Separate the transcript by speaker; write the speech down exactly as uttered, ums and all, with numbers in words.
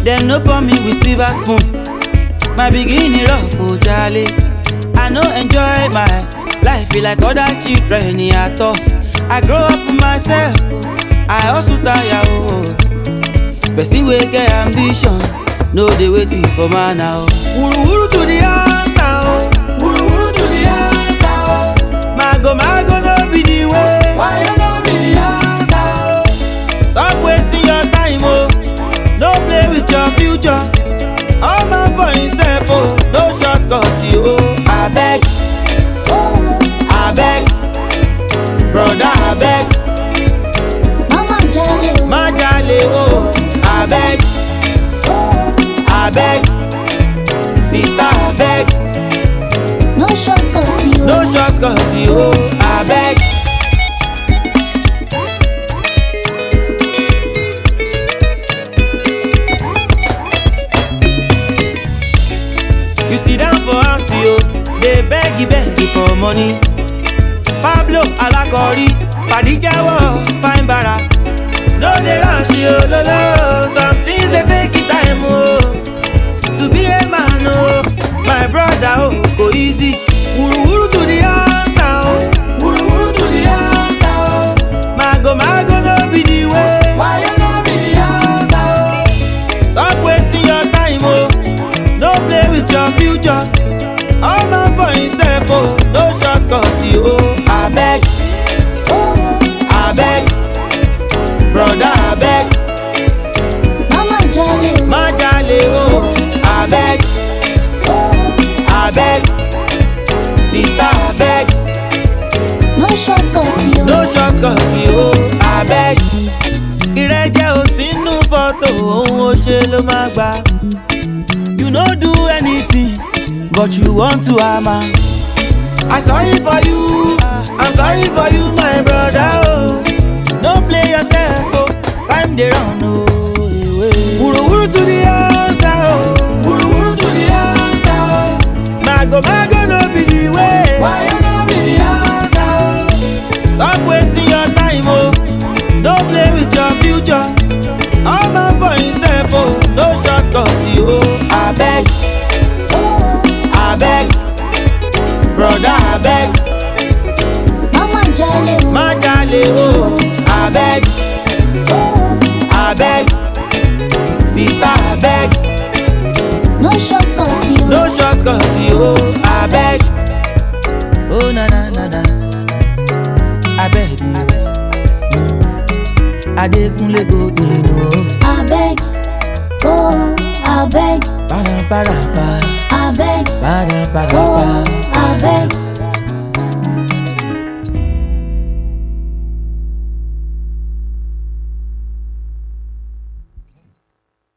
Speaker 1: Them no pour me with silver spoon. My beginning rough, oh Charlie. I no enjoy my life, feel like other children at all. I grow up with myself, I also tire, oh. Person wey get ambition, no dey waiting for man now. Wuru wuru to the answer, oh. Wuru wuru to the answer, oh. Mago mago no be the way. Why you no be the answer, oh? Stop wasting your time, oh. No play with your future. All man for himself, oh. No shortcut, you, oh. I beg, I beg, brother, I beg.
Speaker 2: Mama jale,
Speaker 1: Ma jale, oh. I beg, I beg, sister, I beg.
Speaker 2: no shortcut you.
Speaker 1: No shortcut, you, oh. I beg. You sit down for house, yo. They beg, beg for money. Pablo Alakori, Padijawo, fine bara. No they rush you, lo lo. Some things they take it time, oh. To be a man, oh. My brother, oh, go easy. Wuru wuru to the answer, oh. Wuru wuru to the answer, oh. Mago mago no be the way. Why you no be the answer, oh? Stop wasting your time, oh. No play with your future. All man for himself, oh. No shortcut, you, oh. I beg, I beg, brother, I beg.
Speaker 2: Mama jale,
Speaker 1: Ma jale, oh. I beg, I beg, sister, I beg.
Speaker 2: no shortcut you.
Speaker 1: No shortcut, you, oh. I beg. Ìrẹ́jẹ ò sínú fọ́tò, ohun ó ṣe ló máa gbà. You no do anything, but you want to hammer. I'm sorry for you, I'm sorry for you, my brother, oh. No play yourself, oh. Time they run, oh. Wuru wuru to the answer, oh. Wuru wuru to the answer, oh. Mago mago no be the way. Why you no be the answer, oh? Stop wasting your time, oh. No play with your future. All man for himself, oh. No shortcut, you, oh. I beg, I beg, brother, I beg.
Speaker 2: Mama jale,
Speaker 1: Ma jale, oh. I beg, I beg, sister, I beg.
Speaker 2: no shortcut you.
Speaker 1: No shortcut, you, oh. I beg. Oh na na na na, I beg you. Adekunle Golding, oh.
Speaker 2: I beg, oh, I beg,
Speaker 1: Para para para,
Speaker 2: I beg,
Speaker 1: para para
Speaker 2: oh,
Speaker 1: para.
Speaker 2: I beg.